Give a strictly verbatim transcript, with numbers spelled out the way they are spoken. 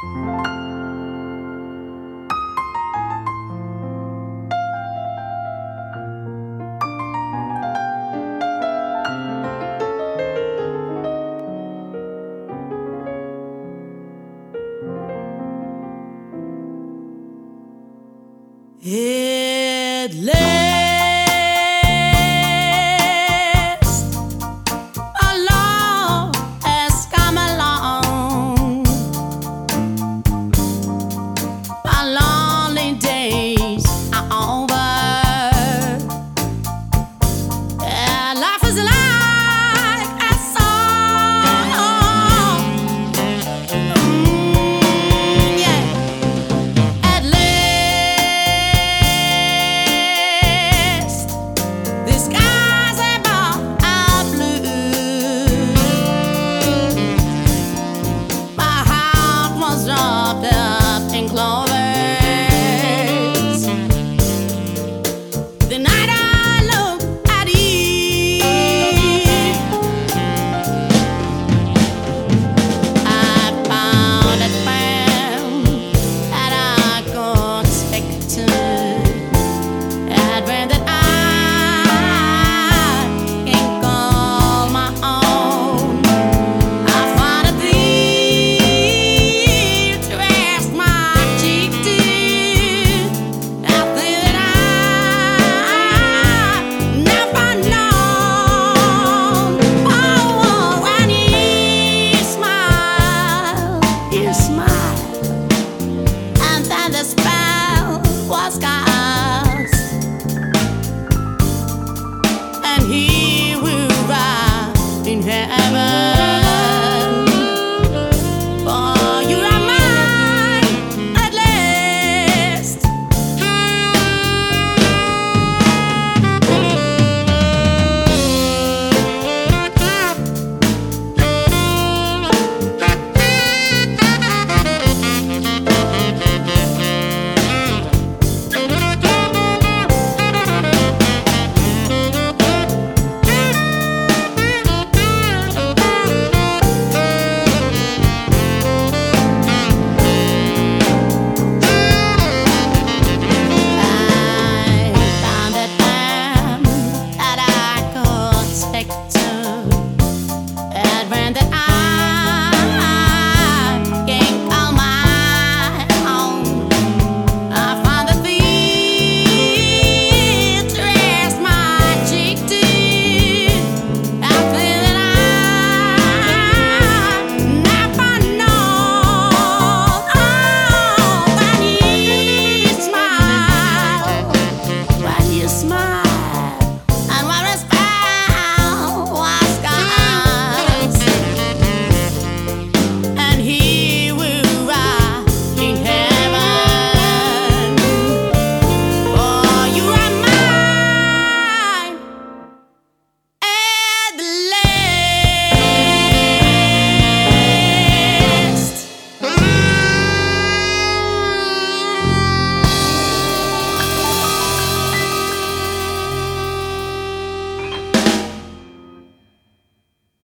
At last, a law has come along. My lonely days are over. Yeah, life is like a song. Mm, yeah. At last, the skies above are blue. My heart was wrapped up in clovers. The night I looked at you, I found a friend that I could speak to. I'd read that I can call my own. I found a thief to rest my cheek to. I feel that I've never known. Oh, when you smile, you smile.